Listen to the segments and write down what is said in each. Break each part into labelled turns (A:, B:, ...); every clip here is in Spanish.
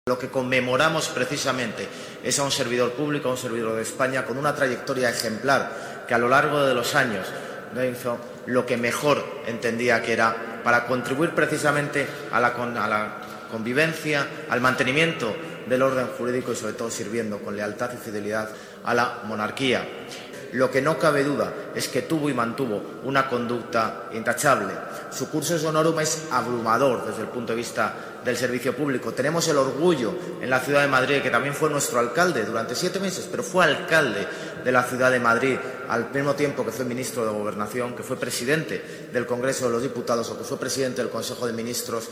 A: Lo que conmemoramos precisamente es a un servidor público, a un servidor de España, con una trayectoria ejemplar, que a lo largo de los años no hizo lo que mejor entendía que era para contribuir precisamente a la convivencia, al mantenimiento del orden jurídico y, sobre todo, sirviendo con lealtad y fidelidad a la monarquía. Lo que no cabe duda es que tuvo y mantuvo una conducta intachable. Su cursus honorum es abrumador desde el punto de vista del servicio público. Tenemos el orgullo en la ciudad de Madrid, que también fue nuestro alcalde durante 7 meses, pero fue alcalde de la ciudad de Madrid al mismo tiempo que fue ministro de Gobernación, que fue presidente del Congreso de los Diputados o que fue presidente del Consejo de Ministros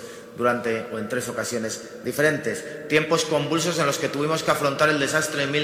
A: en 3 ocasiones diferentes. Tiempos convulsos en los que tuvimos que afrontar el desastre de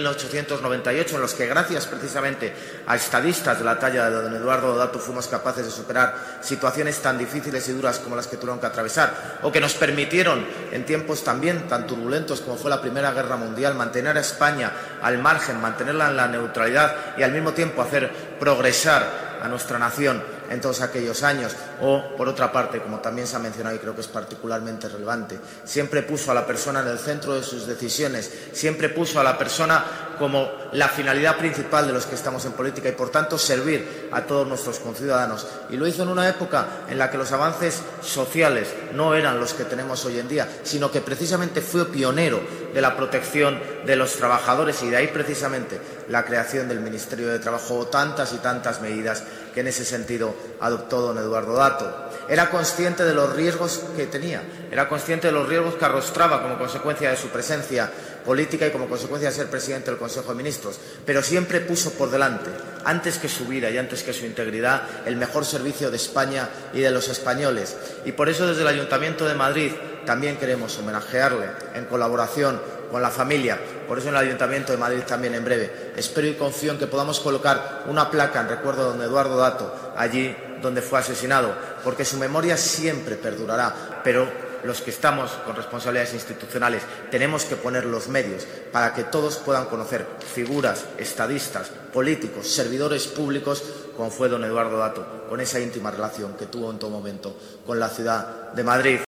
A: 1898, en los que, gracias precisamente a estadistas de la talla de don Eduardo Dato, fuimos capaces de superar situaciones tan difíciles y duras como las que tuvieron que atravesar, o que nos permitieron, en tiempos también tan turbulentos como fue la Primera Guerra Mundial, mantener a España al margen, mantenerla en la neutralidad y al mismo tiempo hacer progresar a nuestra nación en todos aquellos años. O, por otra parte, como también se ha mencionado y creo que es particularmente relevante, siempre puso a la persona en el centro de sus decisiones, siempre puso a la persona como la finalidad principal de los que estamos en política y, por tanto, servir a todos nuestros conciudadanos. Y lo hizo en una época en la que los avances sociales no eran los que tenemos hoy en día, sino que precisamente fue pionero de la protección de los trabajadores, y de ahí precisamente la creación del Ministerio de Trabajo o tantas y tantas medidas que en ese sentido adoptó don Eduardo Dato. Era consciente de los riesgos que tenía, era consciente de los riesgos que arrostraba como consecuencia de su presencia política y como consecuencia de ser presidente del Consejo de Ministros, pero siempre puso por delante, antes que su vida y antes que su integridad, el mejor servicio de España y de los españoles. Y por eso, desde el Ayuntamiento de Madrid, también queremos homenajearle en colaboración con la familia. Por eso, en el Ayuntamiento de Madrid también, en breve, espero y confío en que podamos colocar una placa en recuerdo de don Eduardo Dato allí donde fue asesinado, porque su memoria siempre perdurará, pero los que estamos con responsabilidades institucionales tenemos que poner los medios para que todos puedan conocer figuras, estadistas, políticos, servidores públicos, como fue don Eduardo Dato, con esa íntima relación que tuvo en todo momento con la ciudad de Madrid.